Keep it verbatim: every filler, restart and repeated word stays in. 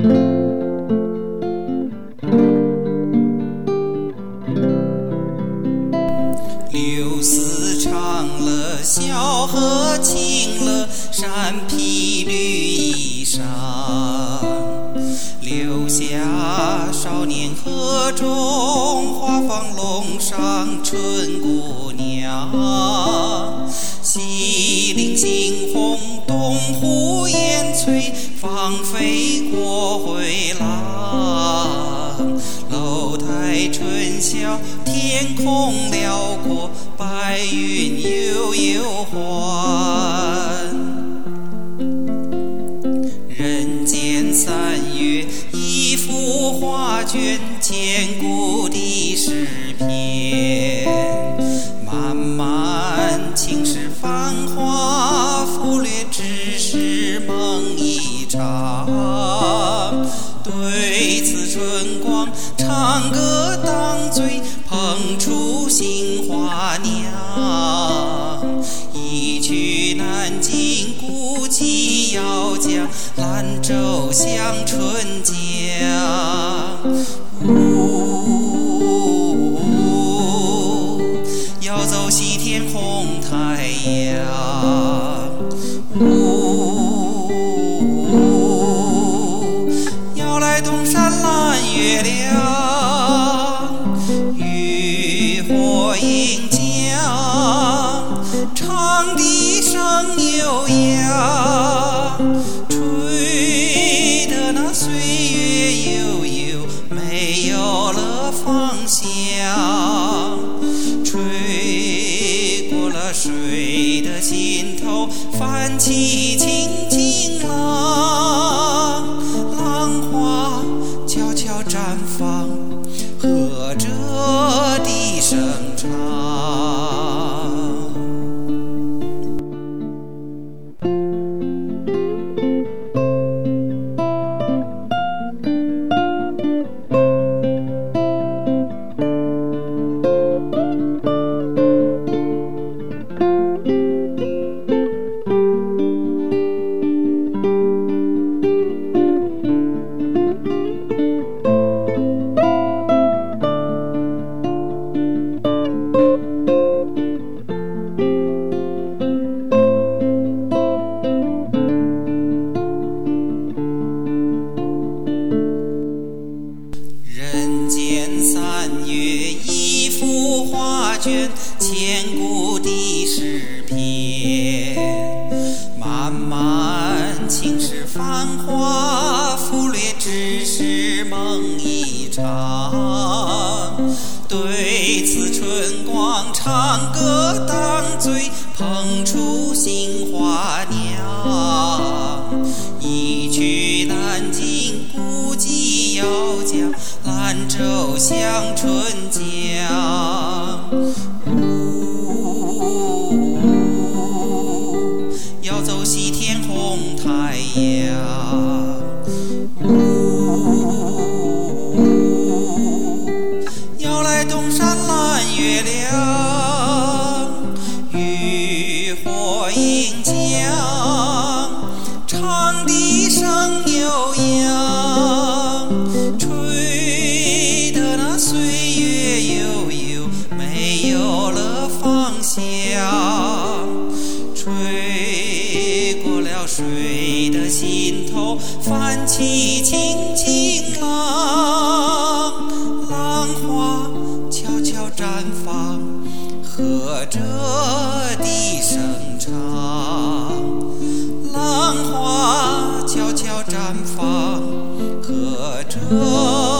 柳丝长了，小河清了，山披绿衣裳，留下少年河中花放龙上春姑娘。西岭猩红，东湖烟翠，放飞过回廊。楼台春晓，天空辽阔，白云悠悠还。人间三月，一幅画卷，千古的诗篇。漫漫青史繁华，忽略只是梦一场。对此春光，唱歌当醉，捧出杏花娘。一曲南京古迹要讲，兰州响春江。呜，要走西天红太阳。呜，要来东山揽月亮。渔火映江，唱笛声悠扬，吹得那岁月悠悠，没有了方向。吹过了水的尽头，泛起轻轻浪，浪花悄悄绽放，和着笛声唱。人间三月，一幅画卷，千古的诗篇。漫漫青史繁华，忽略只是梦一场。对此春光，唱歌当醉，捧出杏花娘。一曲南京古迹要讲，兰州响春江。呜，要走西天红太阳。呜，要来东山揽月亮。渔火映江，唱笛声悠扬，吹得那岁月悠悠，没有了方向。吹过了水的尽头，泛起轻轻浪，浪花悄悄绽放，和着笛声唱。浪花悄悄绽放，和着